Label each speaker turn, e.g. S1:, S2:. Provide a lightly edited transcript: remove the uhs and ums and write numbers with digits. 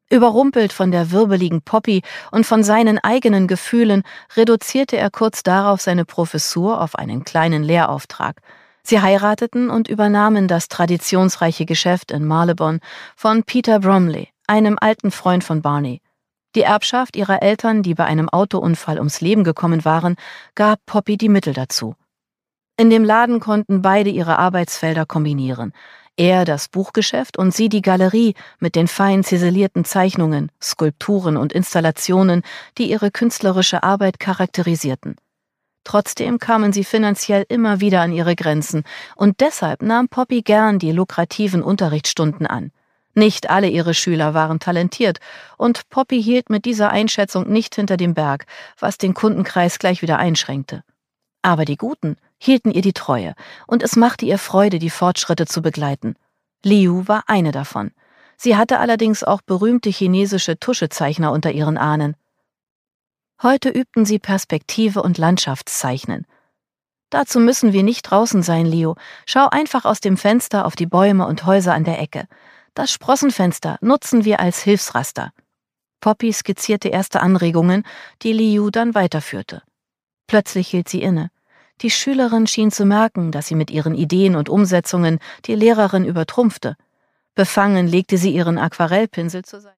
S1: Überrumpelt von der wirbeligen Poppy und von seinen eigenen Gefühlen reduzierte er kurz darauf seine Professur auf einen kleinen Lehrauftrag. Sie heirateten und übernahmen das traditionsreiche Geschäft in Marylebone von Peter Bromley, einem alten Freund von Barney. Die Erbschaft ihrer Eltern, die bei einem Autounfall ums Leben gekommen waren, gab Poppy die Mittel dazu. In dem Laden konnten beide ihre Arbeitsfelder kombinieren. Er das Buchgeschäft und sie die Galerie mit den fein ziselierten Zeichnungen, Skulpturen und Installationen, die ihre künstlerische Arbeit charakterisierten. Trotzdem kamen sie finanziell immer wieder an ihre Grenzen und deshalb nahm Poppy gern die lukrativen Unterrichtsstunden an. Nicht alle ihre Schüler waren talentiert und Poppy hielt mit dieser Einschätzung nicht hinter dem Berg, was den Kundenkreis gleich wieder einschränkte. Aber die Guten hielten ihr die Treue und es machte ihr Freude, die Fortschritte zu begleiten. Liu war eine davon. Sie hatte allerdings auch berühmte chinesische Tuschezeichner unter ihren Ahnen. Heute übten sie Perspektive und Landschaftszeichnen. Dazu müssen wir nicht draußen sein, Leo. Schau einfach aus dem Fenster auf die Bäume und Häuser an der Ecke. Das Sprossenfenster nutzen wir als Hilfsraster. Poppy skizzierte erste Anregungen, die Liu dann weiterführte. Plötzlich hielt sie inne. Die Schülerin schien zu merken, dass sie mit ihren Ideen und Umsetzungen die Lehrerin übertrumpfte. Befangen legte sie ihren Aquarellpinsel zur Seite.